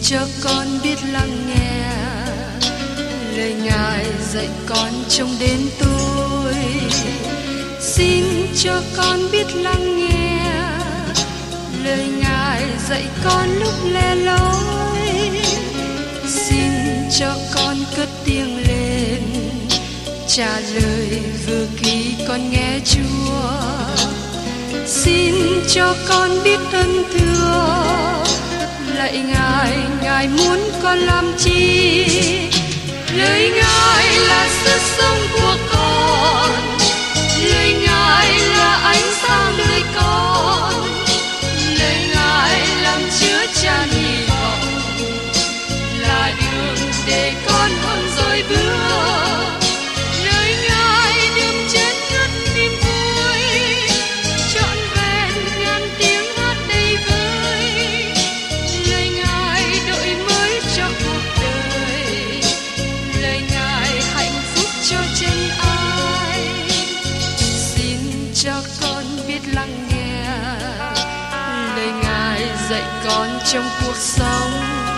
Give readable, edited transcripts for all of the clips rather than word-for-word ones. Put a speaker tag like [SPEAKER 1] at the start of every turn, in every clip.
[SPEAKER 1] cho con biết lắng nghe lời Ngài dạy con trong đêm tối. Xin cho con biết lắng nghe lời Ngài dạy con lúc lẻ loi. Xin cho con cất tiếng lên trả lời vừa khi con nghe Chúa. Xin cho con biết ơn thưa lạy Ngài, Ngài muốn con làm chi? Lời Ngài là sức sống của con, lời Ngài là ánh sáng đời con, lời Ngài làm chứa chan hy vọng, là đường để con không dối bước. Lời Ngài đừng chết ngất niềm vui, trọn vẹn ngàn tiếng hát đầy vơi. Lời Ngài đổi mới cho cuộc đời, lời Ngài hạnh phúc cho chân ai. Xin cho con biết lắng nghe lời Ngài dạy con trong cuộc sống.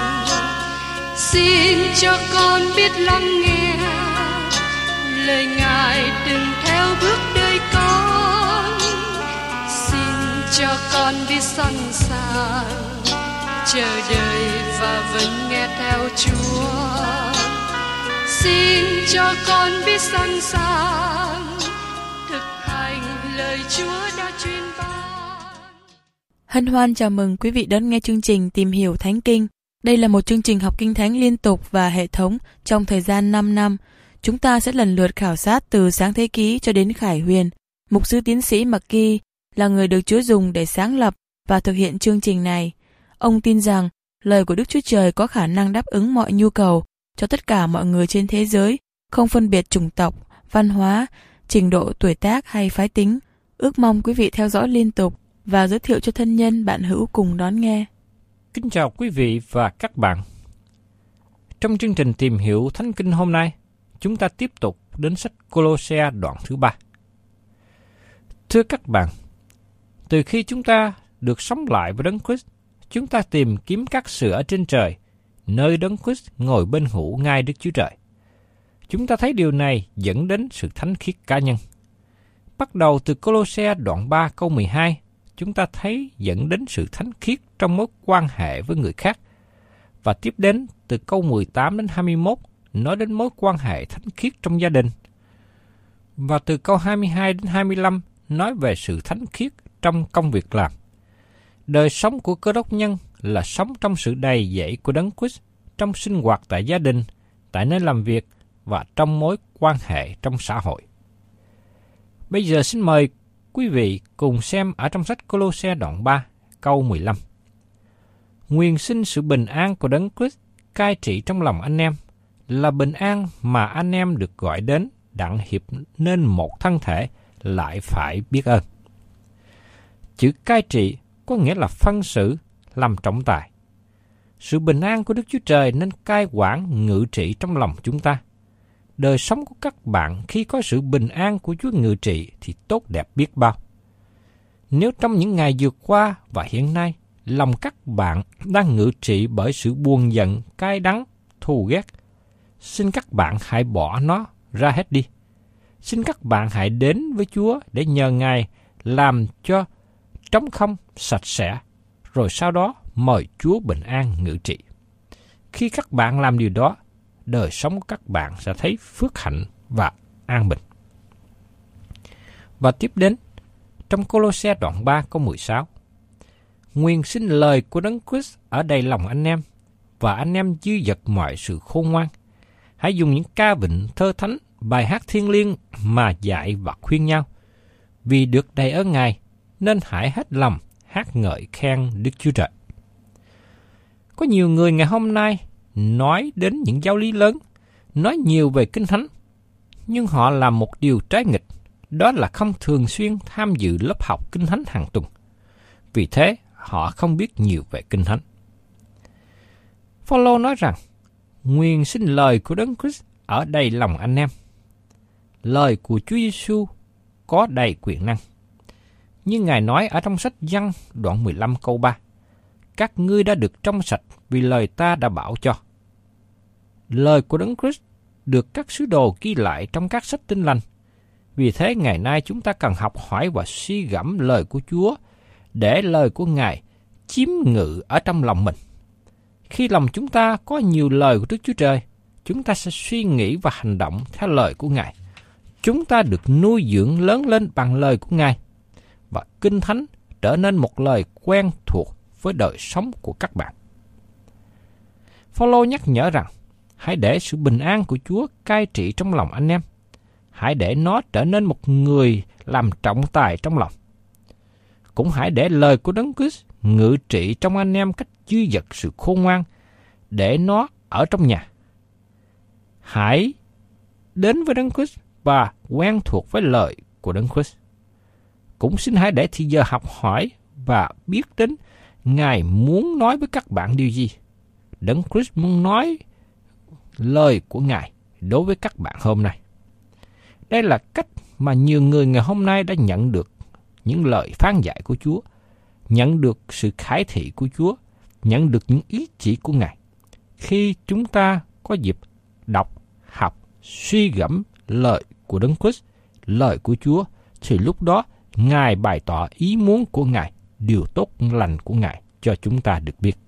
[SPEAKER 1] Xin cho con biết lắng nghe lời Ngài đừng theo bước đời con. Xin cho con biết sẵn sàng chờ đợi và vẫn nghe theo Chúa. Xin cho con biết sẵn sàng thực hành lời Chúa đã truyền ban.
[SPEAKER 2] Hân hoan chào mừng quý vị đón nghe chương trình Tìm hiểu Thánh Kinh. Đây là một chương trình học Kinh Thánh liên tục và hệ thống trong thời gian 5 năm. Chúng ta sẽ lần lượt khảo sát từ Sáng Thế Ký cho đến Khải Huyền. Mục sư tiến sĩ McGee là người được Chúa dùng để sáng lập và thực hiện chương trình này. Ông tin rằng lời của Đức Chúa Trời có khả năng đáp ứng mọi nhu cầu cho tất cả mọi người trên thế giới, không phân biệt chủng tộc, văn hóa, trình độ tuổi tác hay phái tính. Ước mong quý vị theo dõi liên tục và giới thiệu cho thân nhân bạn hữu cùng đón nghe.
[SPEAKER 3] Kính chào quý vị và các bạn. Trong chương trình Tìm hiểu Thánh Kinh hôm nay, chúng ta tiếp tục đến sách Cô-lô-se đoạn thứ 3. Thưa các bạn, từ khi chúng ta được sống lại với Đấng Christ, chúng ta tìm kiếm các sự ở trên trời, nơi Đấng Christ ngồi bên hữu ngai Đức Chúa Trời. Chúng ta thấy điều này dẫn đến sự thánh khiết cá nhân. Bắt đầu từ Cô-lô-se đoạn 3 câu 12, chúng ta thấy dẫn đến sự thánh khiết trong mối quan hệ với người khác. Và tiếp đến từ câu 18 đến 21 nói đến mối quan hệ thánh khiết trong gia đình. Và từ câu 22 đến 25 nói về sự thánh khiết trong công việc làm. Đời sống của Cơ Đốc nhân là sống trong sự đầy dẫy của Đấng Christ trong sinh hoạt tại gia đình, tại nơi làm việc và trong mối quan hệ trong xã hội. Bây giờ xin mời quý vị cùng xem ở trong sách Cô-lô-se đoạn 3 câu 15. Nguyện xin sự bình an của Đấng Christ cai trị trong lòng anh em, là bình an mà anh em được gọi đến đặng hiệp nên một thân thể, lại phải biết ơn. Chữ cai trị có nghĩa là phân xử, làm trọng tài. Sự bình an của Đức Chúa Trời nên cai quản ngự trị trong lòng chúng ta. Đời sống của các bạn khi có sự bình an của Chúa ngự trị thì tốt đẹp biết bao. Nếu trong những ngày vừa qua và hiện nay, lòng các bạn đang ngự trị bởi sự buồn giận, cay đắng, thù ghét, xin các bạn hãy bỏ nó ra hết đi. Xin các bạn hãy đến với Chúa để nhờ Ngài làm cho trống không, sạch sẽ, rồi sau đó mời Chúa bình an ngự trị. Khi các bạn làm điều đó, đời sống của các bạn sẽ thấy phước hạnh và an bình. Và tiếp đến, trong Cô-lô-se đoạn 3 câu 16, nguyện xin lời của Đấng Christ ở đầy lòng anh em, và anh em dư dật mọi sự khôn ngoan. Hãy dùng những ca vịnh thơ thánh, bài hát thiêng liêng mà dạy và khuyên nhau. Vì được đầy ơn Ngài, nên hãy hết lòng hát ngợi khen Đức Chúa Trời. Có nhiều người ngày hôm nay nói đến những giáo lý lớn, nói nhiều về Kinh Thánh, nhưng họ làm một điều trái nghịch, đó là không thường xuyên tham dự lớp học Kinh Thánh hàng tuần. Vì thế, họ không biết nhiều về Kinh Thánh. Phaolô nói rằng, nguyện xin lời của Đấng Christ ở đầy lòng anh em. Lời của Chúa Giêsu có đầy quyền năng. Như Ngài nói ở trong sách Giăng đoạn 15 câu 3, các ngươi đã được trong sạch vì lời ta đã bảo cho. Lời của Đấng Christ được các sứ đồ ghi lại trong các sách Tin Lành. Vì thế ngày nay chúng ta cần học hỏi và suy gẫm lời của Chúa để lời của Ngài chiếm ngự ở trong lòng mình. Khi lòng chúng ta có nhiều lời của Đức Chúa Trời, chúng ta sẽ suy nghĩ và hành động theo lời của Ngài. Chúng ta được nuôi dưỡng lớn lên bằng lời của Ngài, và Kinh Thánh trở nên một lời quen thuộc với đời sống của các bạn. Phao-lô nhắc nhở rằng, hãy để sự bình an của Chúa cai trị trong lòng anh em. Hãy để nó trở nên một người làm trọng tài trong lòng. Cũng hãy để lời của Đấng Christ ngự trị trong anh em cách dư dật sự khôn ngoan, để nó ở trong nhà. Hãy đến với Đấng Christ và quen thuộc với lời của Đấng Christ. Cũng xin hãy để thì giờ học hỏi và biết đến Ngài muốn nói với các bạn điều gì. Đấng Christ muốn nói lời của Ngài đối với các bạn hôm nay. Đây là cách mà nhiều người ngày hôm nay đã nhận được những lời phán dạy của Chúa, nhận được sự khải thị của Chúa, nhận được những ý chỉ của Ngài. Khi chúng ta có dịp đọc, học, suy gẫm lời của Đấng Christ, lời của Chúa, thì lúc đó Ngài bày tỏ ý muốn của Ngài, điều tốt lành của Ngài cho chúng ta được biết.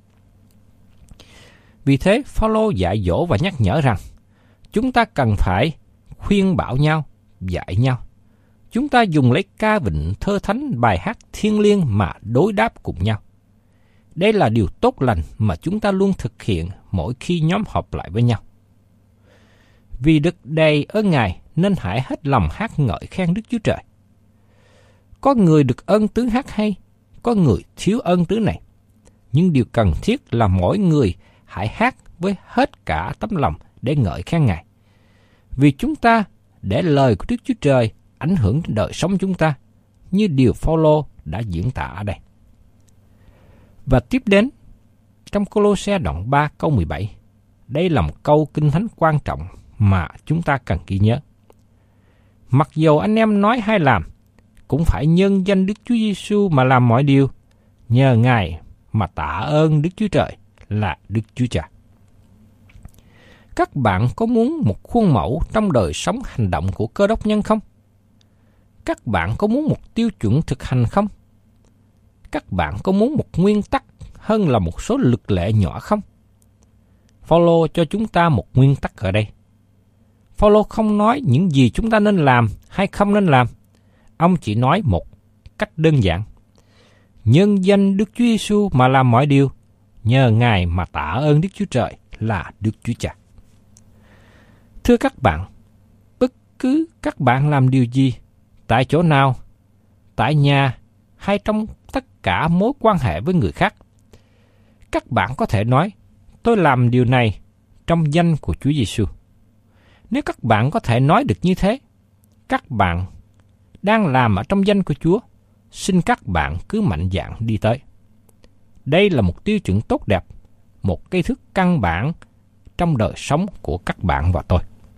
[SPEAKER 3] Vì thế, Phao-lô dạy dỗ và nhắc nhở rằng, chúng ta cần phải khuyên bảo nhau, dạy nhau. Chúng ta dùng lấy ca vịnh, thơ thánh, bài hát thiêng liêng mà đối đáp cùng nhau. Đây là điều tốt lành mà chúng ta luôn thực hiện mỗi khi nhóm họp lại với nhau. Vì được đầy ơn Ngài nên hãy hết lòng hát ngợi khen Đức Chúa Trời. Có người được ơn tứ hát hay, có người thiếu ơn tứ này. Nhưng điều cần thiết là mỗi người hãy hát với hết cả tấm lòng để ngợi khen Ngài. Vì chúng ta để lời của Đức Chúa Trời ảnh hưởng đến đời sống chúng ta, như điều Phao-lô đã diễn tả ở đây. Và tiếp đến, trong Cô-lô-se đoạn 3 câu 17, đây là một câu Kinh Thánh quan trọng mà chúng ta cần ghi nhớ. Mặc dầu anh em nói hay làm, cũng phải nhân danh Đức Chúa Giêsu mà làm mọi điều, nhờ Ngài mà tạ ơn Đức Chúa Trời là Đức Chúa Cha. Các bạn có muốn một khuôn mẫu trong đời sống hành động của Cơ Đốc nhân không? Các bạn có muốn một tiêu chuẩn thực hành không? Các bạn có muốn một nguyên tắc hơn là một số luật lệ nhỏ không? Phao-lô cho chúng ta một nguyên tắc ở đây. Phao-lô không nói những gì chúng ta nên làm hay không nên làm. Ông chỉ nói một cách đơn giản. Nhân danh Đức Chúa Giêsu mà làm mọi điều, nhờ Ngài mà tạ ơn Đức Chúa Trời là Đức Chúa Cha. Thưa các bạn, bất cứ các bạn làm điều gì, tại chỗ nào, tại nhà hay trong tất cả mối quan hệ với người khác, các bạn có thể nói, tôi làm điều này trong danh của Chúa Giêsu. Nếu các bạn có thể nói được như thế, các bạn đang làm ở trong danh của Chúa, xin các bạn cứ mạnh dạn đi tới. Đây là một tiêu chuẩn tốt đẹp, một cây thước căn bản trong đời sống của các bạn và tôi.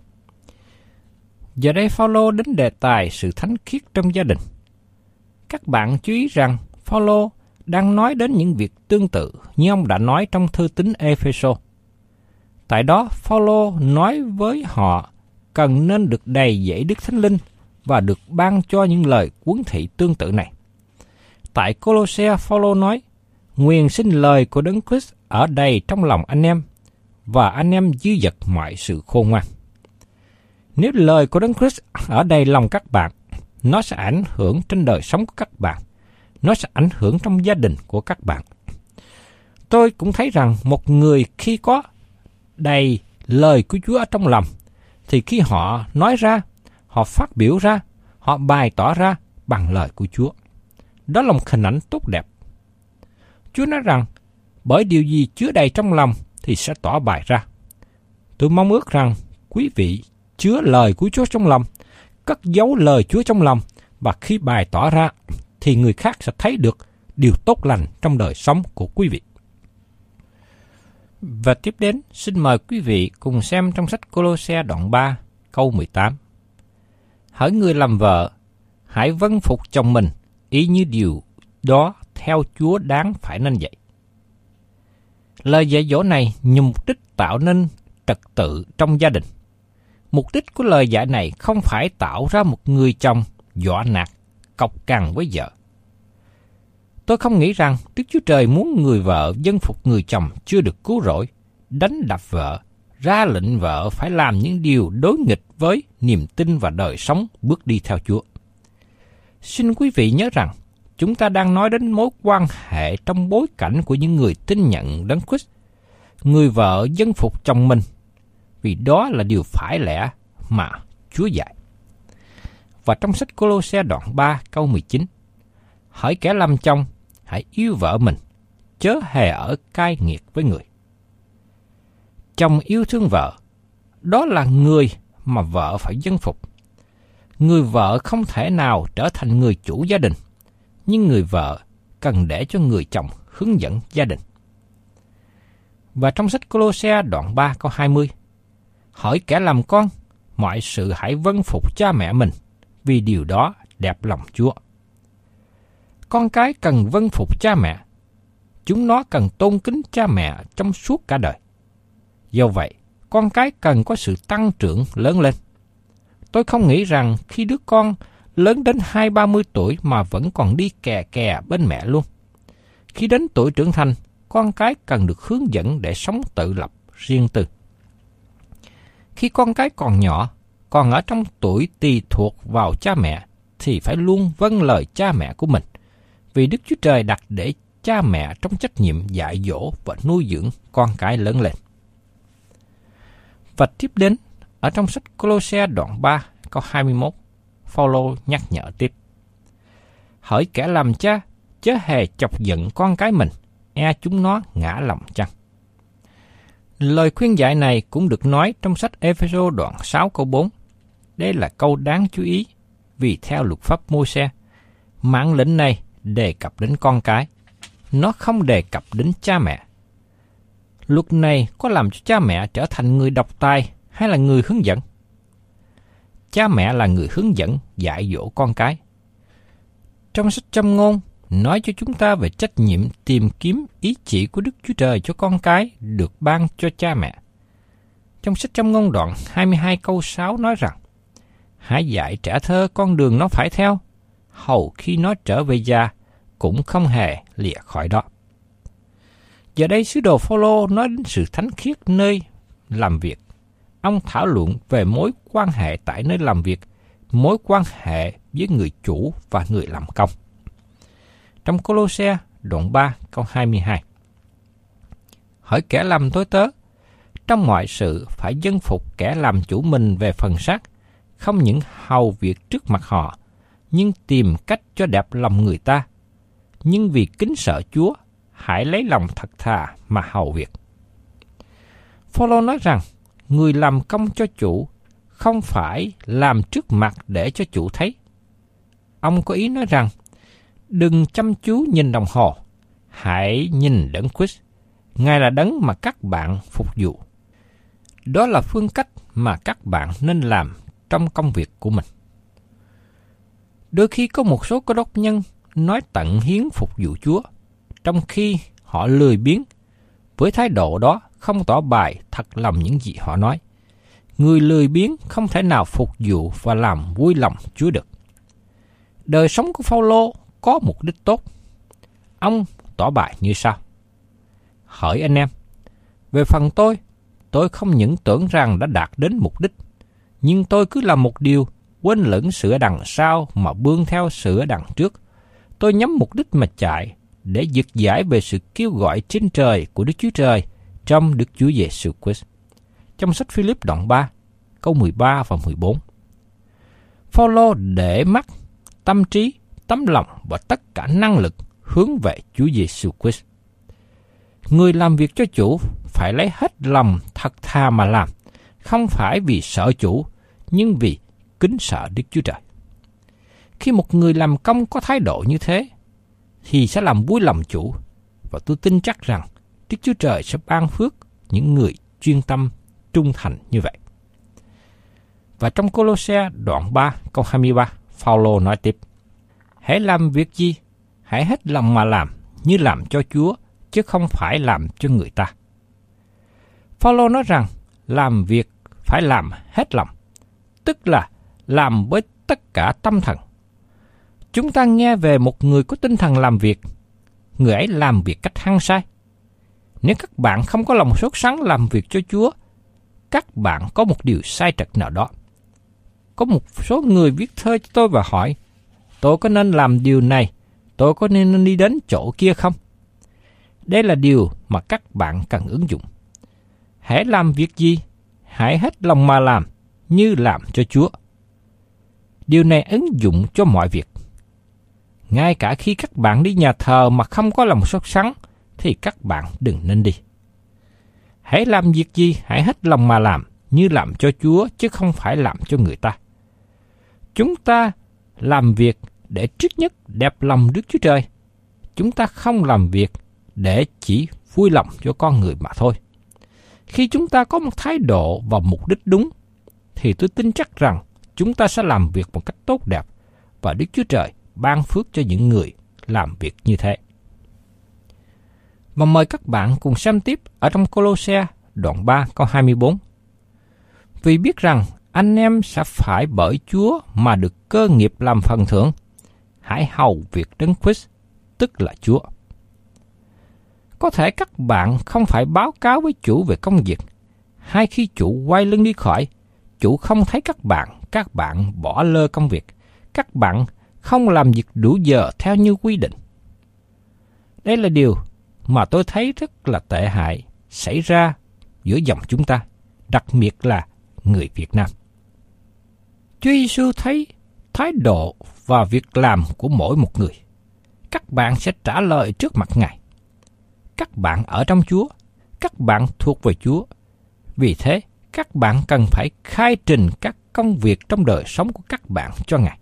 [SPEAKER 3] Giờ đây Phao-lô đến đề tài sự thánh khiết trong gia đình. Các bạn chú ý rằng Phao-lô đang nói đến những việc tương tự như ông đã nói trong thư tín Ê-phê-sô. Tại đó Phao-lô nói với họ cần nên được đầy dẫy Đức Thánh Linh và được ban cho những lời huấn thị tương tự này. Tại Cô-lô-se, Phao-lô nói, nguyện xin lời của Đấng Christ ở đầy trong lòng anh em, và anh em dư dật mọi sự khôn ngoan. Nếu lời của Đấng Christ ở đầy lòng các bạn, nó sẽ ảnh hưởng trên đời sống của các bạn. Nó sẽ ảnh hưởng trong gia đình của các bạn. Tôi cũng thấy rằng một người khi có đầy lời của Chúa ở trong lòng, thì khi họ nói ra, họ phát biểu ra, họ bày tỏ ra bằng lời của Chúa. Đó là một hình ảnh tốt đẹp. Chúa nói rằng, bởi điều gì chứa đầy trong lòng thì sẽ tỏ bày ra. Tôi mong ước rằng quý vị chứa lời của Chúa trong lòng, cất giấu lời Chúa trong lòng, và khi bày tỏ ra thì người khác sẽ thấy được điều tốt lành trong đời sống của quý vị. Và tiếp đến, xin mời quý vị cùng xem trong sách Cô-lô-se đoạn 3, câu 18. Hỡi người làm vợ, hãy vâng phục chồng mình, ý như điều đó theo Chúa đáng phải nên vậy. Lời dạy dỗ này nhằm mục đích tạo nên trật tự trong gia đình. Mục đích của lời dạy này không phải tạo ra một người chồng dọa nạt, cọc cằn với vợ. Tôi không nghĩ rằng Đức Chúa Trời muốn người vợ vâng phục người chồng chưa được cứu rỗi, đánh đập vợ, ra lệnh vợ phải làm những điều đối nghịch với niềm tin và đời sống bước đi theo Chúa. Xin quý vị nhớ rằng, chúng ta đang nói đến mối quan hệ trong bối cảnh của những người tin nhận Đấng Christ. Người vợ vâng phục chồng mình, vì đó là điều phải lẽ mà Chúa dạy. Và trong sách Cô-lô-se đoạn 3 câu 19, hỡi kẻ làm chồng, hãy yêu vợ mình, chớ hề ở cai nghiệt với người. Chồng yêu thương vợ, đó là người mà vợ phải vâng phục. Người vợ không thể nào trở thành người chủ gia đình, nhưng người vợ cần để cho người chồng hướng dẫn gia đình. Và trong sách Cô-lô-se đoạn 3 câu 20, hỡi kẻ làm con, mọi sự hãy vâng phục cha mẹ mình, vì điều đó đẹp lòng Chúa. Con cái cần vâng phục cha mẹ. Chúng nó cần tôn kính cha mẹ trong suốt cả đời. Do vậy, con cái cần có sự tăng trưởng lớn lên. Tôi không nghĩ rằng khi đứa con lớn đến 20-30 tuổi mà vẫn còn đi kè kè bên mẹ luôn. Khi đến tuổi trưởng thành, con cái cần được hướng dẫn để sống tự lập, riêng tư. Khi con cái còn nhỏ, còn ở trong tuổi tùy thuộc vào cha mẹ, thì phải luôn vâng lời cha mẹ của mình, vì Đức Chúa Trời đặt để cha mẹ trong trách nhiệm dạy dỗ và nuôi dưỡng con cái lớn lên. Và tiếp đến, ở trong sách Cô-lô-se đoạn 3 câu 21, Phao-lô nhắc nhở tiếp. Hỡi kẻ làm cha, chớ hề chọc giận con cái mình, e chúng nó ngã lòng chăng. Lời khuyên dạy này cũng được nói trong sách Ê-phê-sô đoạn 6 câu 4. Đây là câu đáng chú ý, vì theo luật pháp Môi-se, mạng lệnh này đề cập đến con cái, nó không đề cập đến cha mẹ. Luật này có làm cho cha mẹ trở thành người độc tài hay là người hướng dẫn? Cha mẹ là người hướng dẫn, dạy dỗ con cái. Trong sách Châm ngôn, nói cho chúng ta về trách nhiệm tìm kiếm ý chỉ của Đức Chúa Trời cho con cái được ban cho cha mẹ. Trong sách Châm ngôn đoạn 22 câu 6 nói rằng, hãy dạy trẻ thơ con đường nó phải theo, hầu khi nó trở về già, cũng không hề lìa khỏi đó. Giờ đây sứ đồ Phao-lô nói đến sự thánh khiết nơi làm việc. Ông thảo luận về mối quan hệ tại nơi làm việc, mối quan hệ với người chủ và người làm công. Trong Cô-lô-se đoạn 3 câu 22, hỡi kẻ làm tôi tớ, trong mọi sự phải vâng phục kẻ làm chủ mình về phần xác, không những hầu việc trước mặt họ, nhưng tìm cách cho đẹp lòng người ta. Nhưng vì kính sợ Chúa, hãy lấy lòng thật thà mà hầu việc. Phao-lô nói rằng, người làm công cho chủ không phải làm trước mặt để cho chủ thấy. Ông có ý nói rằng, đừng chăm chú nhìn đồng hồ, hãy nhìn Đấng Christ. Ngài là Đấng mà các bạn phục vụ. Đó là phương cách mà các bạn nên làm trong công việc của mình. Đôi khi có một số cơ đốc nhân nói tận hiến phục vụ Chúa, trong khi họ lười biếng. Với thái độ đó không tỏ bài thật lòng những gì họ nói. Người lười biếng không thể nào phục vụ và làm vui lòng Chúa được. Đời sống của Phao-lô có mục đích tốt. Ông tỏ bài như sau: hỡi anh em, về phần tôi không những tưởng rằng đã đạt đến mục đích, nhưng tôi cứ làm một điều, quên lửng sự ở đằng sau mà bươn theo sự ở đằng trước. Tôi nhắm mục đích mà chạy, để giật giải về sự kêu gọi trên trời của Đức Chúa Trời trong Đức Chúa Giêsu Christ. Trong sách Philip đoạn 3, câu 13 và 14. Phao-lô để mắt, tâm trí, tấm lòng và tất cả năng lực hướng về Chúa Giêsu Christ. Người làm việc cho chủ phải lấy hết lòng thật thà mà làm, không phải vì sợ chủ, nhưng vì kính sợ Đức Chúa Trời. Khi một người làm công có thái độ như thế, thì sẽ làm vui lòng chủ, và tôi tin chắc rằng Đức Chúa Trời sẽ ban phước những người chuyên tâm, trung thành như vậy. Và trong Cô-lô-se đoạn 3 câu 23, Phao-lô nói tiếp: hãy làm việc gì, hãy hết lòng mà làm, như làm cho Chúa, chứ không phải làm cho người ta. Phaolô nói rằng làm việc phải làm hết lòng, tức là làm với tất cả tâm thần. Chúng ta nghe về một người có tinh thần làm việc, người ấy làm việc cách hăng say. Nếu các bạn không có lòng sốt sắng làm việc cho Chúa, các bạn có một điều sai trật nào đó. Có một số người viết thơ cho tôi và hỏi, tôi có nên làm điều này, tôi có nên đi đến chỗ kia không? Đây là điều mà các bạn cần ứng dụng. Hãy làm việc gì, hãy hết lòng mà làm, như làm cho Chúa. Điều này ứng dụng cho mọi việc. Ngay cả khi các bạn đi nhà thờ mà không có lòng sốt sắng, thì các bạn đừng nên đi. Hãy làm việc gì, hãy hết lòng mà làm, như làm cho Chúa, chứ không phải làm cho người ta. Chúng ta làm việc để trước nhất đẹp lòng Đức Chúa Trời. Chúng ta không làm việc để chỉ vui lòng cho con người mà thôi. Khi chúng ta có một thái độ và mục đích đúng, thì tôi tin chắc rằng chúng ta sẽ làm việc một cách tốt đẹp, và Đức Chúa Trời ban phước cho những người làm việc như thế. Và mời các bạn cùng xem tiếp ở trong Cô-lô-se đoạn 3 câu 24. Vì biết rằng anh em sẽ phải bởi Chúa mà được cơ nghiệp làm phần thưởng, hãy hầu việc Đấng Christ, tức là Chúa. Có thể các bạn không phải báo cáo với chủ về công việc, hay khi chủ quay lưng đi khỏi, chủ không thấy các bạn bỏ lơ công việc, các bạn không làm việc đủ giờ theo như quy định. Đây là điều mà tôi thấy rất là tệ hại xảy ra giữa dòng chúng ta, đặc biệt là người Việt Nam. Chúa Giêsu thấy thái độ và việc làm của mỗi một người. Các bạn sẽ trả lời trước mặt Ngài. Các bạn ở trong Chúa, các bạn thuộc về Chúa. Vì thế, các bạn cần phải khai trình các công việc trong đời sống của các bạn cho Ngài.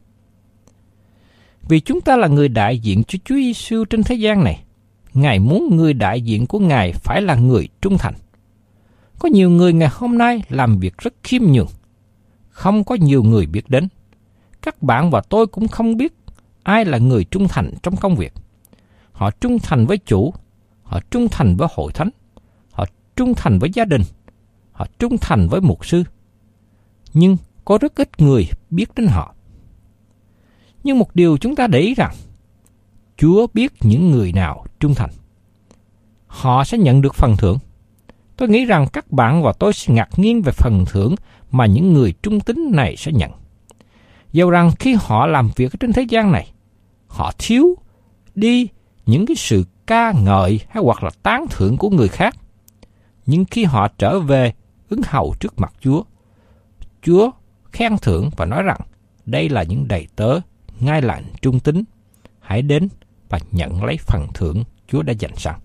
[SPEAKER 3] Vì chúng ta là người đại diện cho Chúa Giêsu trên thế gian này, Ngài muốn người đại diện của Ngài phải là người trung thành. Có nhiều người ngày hôm nay làm việc rất khiêm nhường, không có nhiều người biết đến. Các bạn và tôi cũng không biết ai là người trung thành trong công việc. Họ trung thành với chủ, họ trung thành với hội thánh, họ trung thành với gia đình, họ trung thành với mục sư. Nhưng có rất ít người biết đến họ. Nhưng một điều chúng ta để ý rằng, Chúa biết những người nào trung thành. Họ sẽ nhận được phần thưởng. Tôi nghĩ rằng các bạn và tôi sẽ ngạc nhiên về phần thưởng mà những người trung tín này sẽ nhận. Dầu rằng khi họ làm việc trên thế gian này, họ thiếu đi những cái sự ca ngợi hay hoặc là tán thưởng của người khác. Nhưng khi họ trở về ứng hầu trước mặt Chúa, Chúa khen thưởng và nói rằng đây là những đầy tớ ngay lành trung tín. Hãy đến và nhận lấy phần thưởng Chúa đã dành sẵn.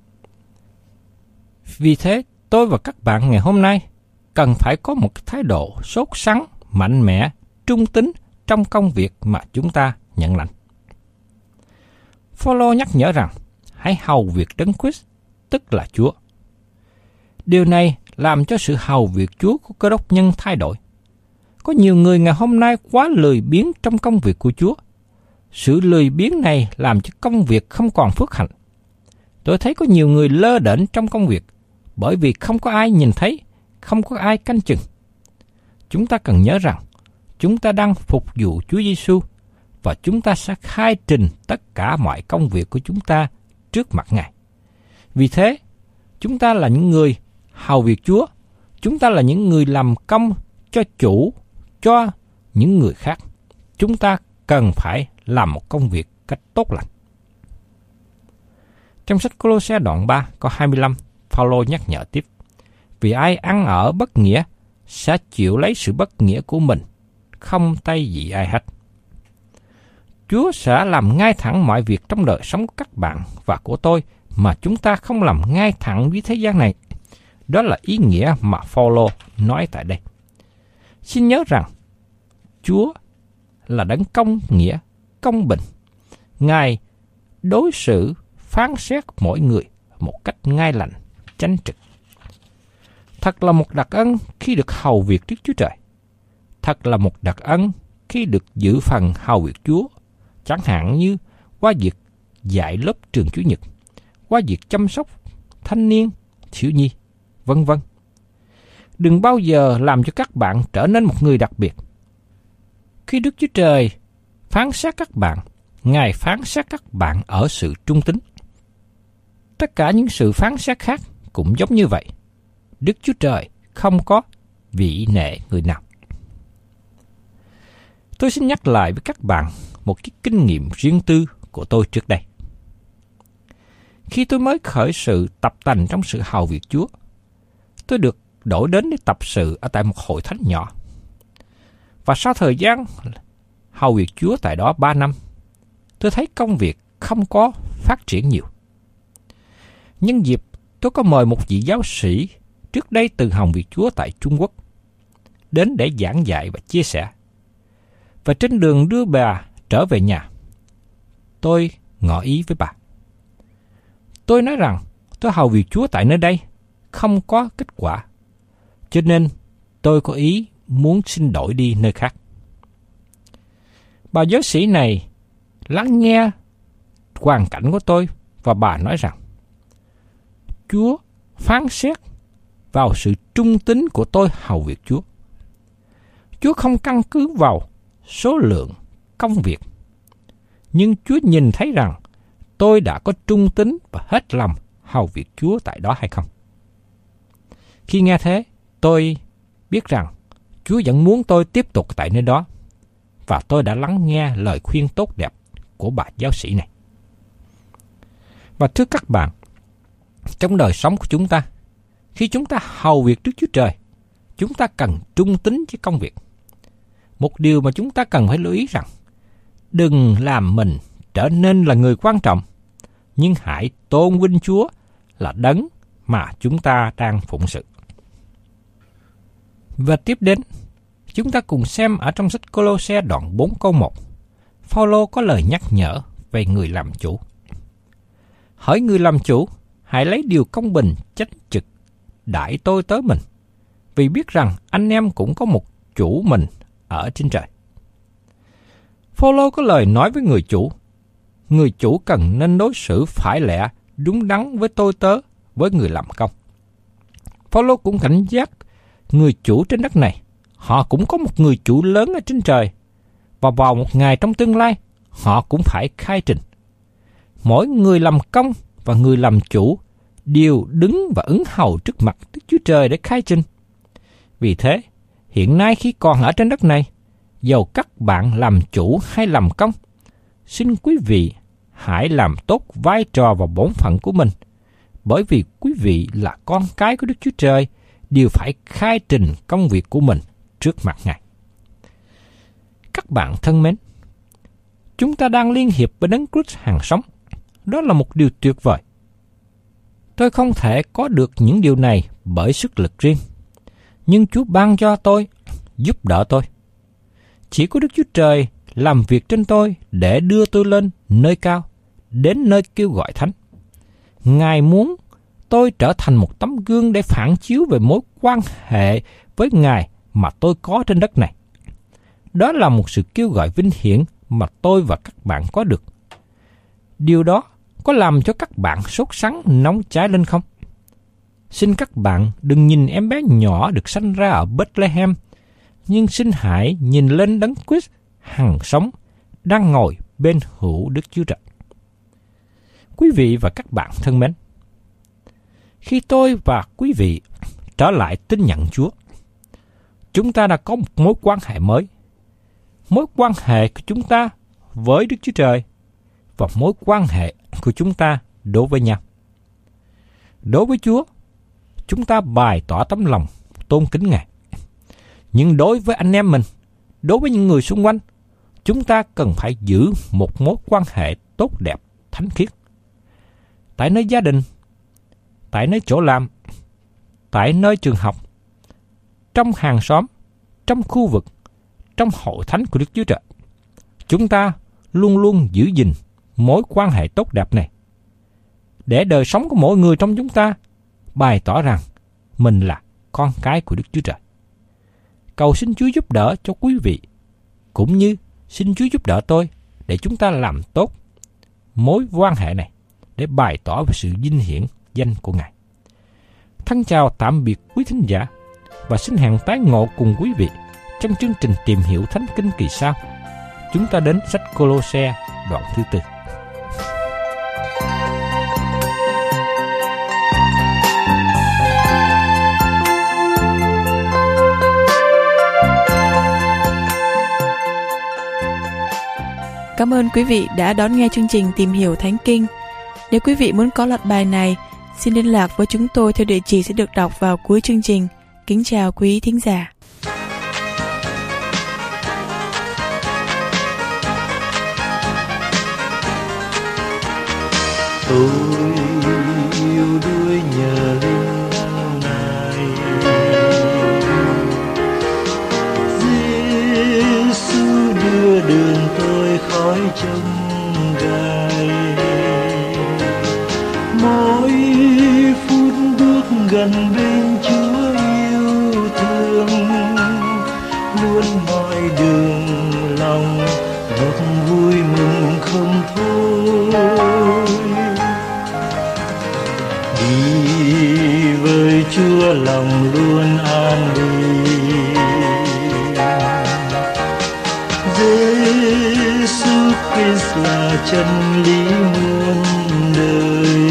[SPEAKER 3] Vì thế, tôi và các bạn ngày hôm nay cần phải có một thái độ sốt sắng, mạnh mẽ, trung tín trong công việc mà chúng ta nhận lãnh. Phaolô nhắc nhở rằng hãy hầu việc Đấng Christ, tức là Chúa. Điều này làm cho sự hầu việc Chúa của Cơ Đốc nhân thay đổi. Có nhiều người ngày hôm nay quá lười biếng trong công việc của Chúa. Sự lười biếng này làm cho công việc không còn phước hạnh. Tôi thấy có nhiều người lơ đễnh trong công việc bởi vì không có ai nhìn thấy, không có ai canh chừng. Chúng ta cần nhớ rằng chúng ta đang phục vụ Chúa Giêsu và chúng ta sẽ khai trình tất cả mọi công việc của chúng ta trước mặt Ngài. Vì thế, chúng ta là những người hầu việc Chúa, chúng ta là những người làm công cho chủ, cho những người khác. Chúng ta cần phải làm một công việc cách tốt lành. Trong sách Cô-lô-se đoạn 3 câu 25, Phaolô nhắc nhở tiếp: vì ai ăn ở bất nghĩa sẽ chịu lấy sự bất nghĩa của mình, không tay dị ai hết. Chúa sẽ làm ngay thẳng mọi việc trong đời sống của các bạn và của tôi mà chúng ta không làm ngay thẳng với thế gian này. Đó là ý nghĩa mà Phaolô nói tại đây. Xin nhớ rằng Chúa là đấng công nghĩa, công bình. Ngài đối xử, phán xét mỗi người một cách ngay lành, chánh trực. Thật là một đặc ân khi được hầu việc Đức Chúa Trời. Thật là một đặc ân khi được giữ phần hầu việc Chúa, chẳng hạn như qua việc dạy lớp trường Chủ nhật, qua việc chăm sóc thanh niên, thiếu nhi, vân vân. Đừng bao giờ làm cho các bạn trở nên một người đặc biệt. Khi Đức Chúa Trời phán xét các bạn, Ngài phán xét các bạn ở sự trung tín. Tất cả những sự phán xét khác cũng giống như vậy. Đức Chúa Trời không có vị nể người nào. Tôi xin nhắc lại với các bạn một cái kinh nghiệm riêng tư của tôi trước đây. Khi tôi mới khởi sự tập tành trong sự hầu việc Chúa, tôi được đổi đến để tập sự ở tại một hội thánh nhỏ. Và sau thời gian hầu việc Chúa tại đó 3 năm, tôi thấy công việc không có phát triển nhiều. Nhân dịp tôi có mời một vị giáo sĩ trước đây từng hầu việc Chúa tại Trung Quốc đến để giảng dạy và chia sẻ. Và trên đường đưa bà trở về nhà, tôi ngỏ ý với bà. Tôi nói rằng tôi hầu việc Chúa tại nơi đây không có kết quả, cho nên tôi có ý muốn xin đổi đi nơi khác. Bà giáo sĩ này lắng nghe hoàn cảnh của tôi và bà nói rằng Chúa phán xét vào sự trung tín của tôi hầu việc Chúa. Chúa không căn cứ vào số lượng công việc, nhưng Chúa nhìn thấy rằng tôi đã có trung tín và hết lòng hầu việc Chúa tại đó hay không. Khi nghe thế, tôi biết rằng Chúa vẫn muốn tôi tiếp tục tại nơi đó, và tôi đã lắng nghe lời khuyên tốt đẹp của bà giáo sĩ này. Và thưa các bạn, trong đời sống của chúng ta, khi chúng ta hầu việc Đức Chúa Trời, chúng ta cần trung tín với công việc. Một điều mà chúng ta cần phải lưu ý rằng, đừng làm mình trở nên là người quan trọng, nhưng hãy tôn vinh Chúa là đấng mà chúng ta đang phụng sự. Và tiếp đến, chúng ta cùng xem ở trong sách Cô-lô-se đoạn 4 câu 1, Phao-lô có lời nhắc nhở về người làm chủ. Hỡi người làm chủ, hãy lấy điều công bình chánh trực đãi tôi tớ mình, vì biết rằng anh em cũng có một chủ mình ở trên trời. Phao-lô có lời nói với người chủ cần nên đối xử phải lẽ đúng đắn với tôi tớ, với người làm công. Phao-lô cũng cảnh giác người chủ trên đất này, họ cũng có một người chủ lớn ở trên trời, và vào một ngày trong tương lai, họ cũng phải khai trình. Mỗi người làm công và người làm chủ đều đứng và ứng hầu trước mặt Đức Chúa Trời để khai trình. Vì thế, hiện nay khi còn ở trên đất này, dầu các bạn làm chủ hay làm công, xin quý vị hãy làm tốt vai trò và bổn phận của mình, bởi vì quý vị là con cái của Đức Chúa Trời, đều phải khai trình công việc của mình trước mặt Ngài. Các bạn thân mến, chúng ta đang liên hiệp với Đấng Christ hàng sống. Đó là một điều tuyệt vời. Tôi không thể có được những điều này bởi sức lực riêng, nhưng Chúa ban cho tôi, giúp đỡ tôi. Chỉ có Đức Chúa Trời làm việc trên tôi để đưa tôi lên nơi cao, đến nơi kêu gọi thánh. Ngài muốn tôi trở thành một tấm gương để phản chiếu về mối quan hệ với Ngài mà tôi có trên đất này. Đó là một sự kêu gọi vinh hiển mà tôi và các bạn có được. Điều đó có làm cho các bạn sốt sắng nóng cháy lên không? Xin các bạn đừng nhìn em bé nhỏ được sanh ra ở Bethlehem, nhưng xin hãy nhìn lên Đấng Christ hằng sống đang ngồi bên hữu Đức Chúa Trời. Quý vị và các bạn thân mến, khi tôi và quý vị trở lại tin nhận Chúa, chúng ta đã có một mối quan hệ mới. Mối quan hệ của chúng ta với Đức Chúa Trời và mối quan hệ của chúng ta đối với nhau. Đối với Chúa, chúng ta bày tỏ tấm lòng tôn kính Ngài. Nhưng đối với anh em mình, đối với những người xung quanh, chúng ta cần phải giữ một mối quan hệ tốt đẹp, thánh khiết. Tại nơi gia đình, tại nơi chỗ làm, tại nơi trường học, trong hàng xóm, trong khu vực, trong hội thánh của Đức Chúa Trời, chúng ta luôn luôn giữ gìn mối quan hệ tốt đẹp này, để đời sống của mỗi người trong chúng ta bày tỏ rằng mình là con cái của Đức Chúa Trời. Cầu xin Chúa giúp đỡ cho quý vị, cũng như xin Chúa giúp đỡ tôi để chúng ta làm tốt mối quan hệ này, để bày tỏ về sự vinh hiển danh của Ngài. Thân chào tạm biệt quý thính giả và xin hẹn tái ngộ cùng quý vị trong chương trình Tìm Hiểu Thánh Kinh kỳ sau. Chúng ta đến sách Cô-lô-se đoạn thứ 4.
[SPEAKER 2] Cảm ơn quý vị đã đón nghe chương trình Tìm Hiểu Thánh Kinh. Nếu quý vị muốn có loạt bài này, xin liên lạc với chúng tôi theo địa chỉ sẽ được đọc vào cuối chương trình. Kính chào quý thính giả.
[SPEAKER 4] Tôi yêu đuối nhờ linh Ngài, Giê-xu đưa đường tôi khỏi chông gai. Mỗi phút bước gần bên Chúa yêu thương, luôn mọi đường lòng ngọt vui mừng không thôi. Đi với Chúa lòng luôn an bình. Giê-xu Christ là chân lý muôn đời.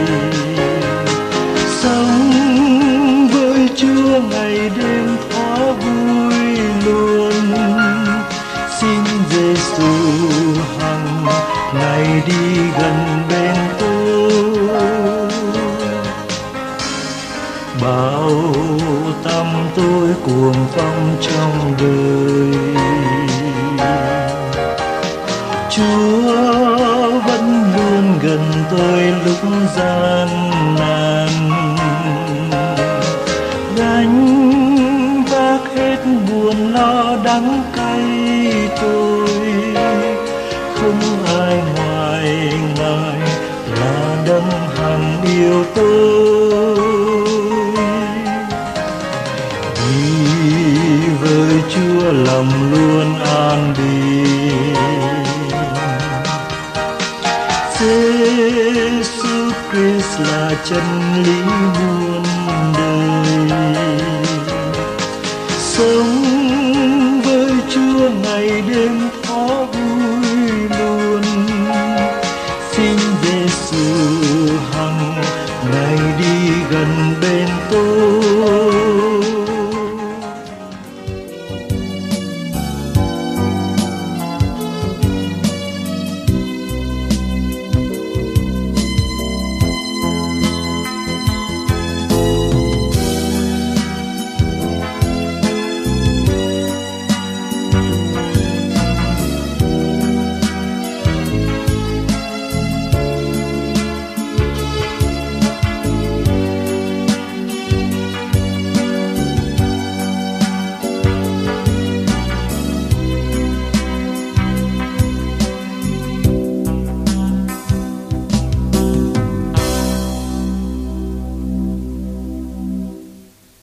[SPEAKER 4] Sống với Chúa ngày đêm thỏa vui luôn. Xin Giê-xu hằng ngày đi gần bên tôi. Bao tâm tôi cuồng phong trong đời, Chúa vẫn luôn gần tôi lúc gian nan. Gánh vác hết buồn lo đắng